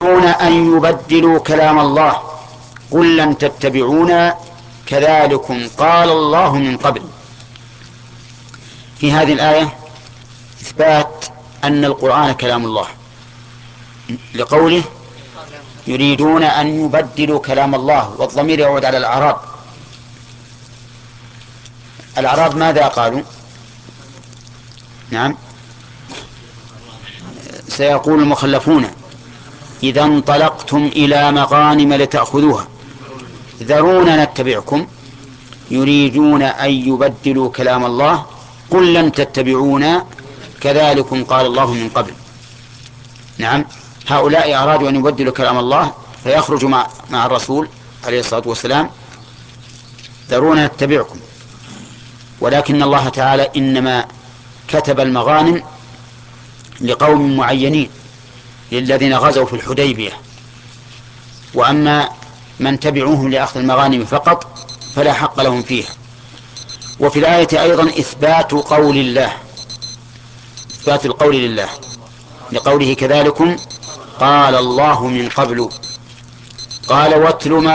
أن يبدلوا كلام الله قل لن تتبعونا كذلكم قال الله من قبل. في هذه الآية إثبات أن القرآن كلام الله، لقوله يريدون أن يبدلوا كلام الله، والضمير يعود على الأعراب. الأعراب ماذا قالوا؟ نعم، سيقول المخلفون إذا انطلقتم إلى مغانم لتأخذوها ذرونا نتبعكم يريدون أن يبدلوا كلام الله قل لن تتبعونا كذلكم قال الله من قبل. نعم، هؤلاء أرادوا أن يبدلوا كلام الله فيخرجوا مع الرسول عليه الصلاة والسلام ذرونا نتبعكم، ولكن الله تعالى إنما كتب المغانم لقوم معينين، للذين غزوا في الحديبية، وأما من تبعوهم لأخذ المغانم فقط فلا حق لهم فيها. وفي الآية أيضا إثبات قول الله، إثبات القول لله، لقوله كذلكم قال الله من قبل. قال واتل ما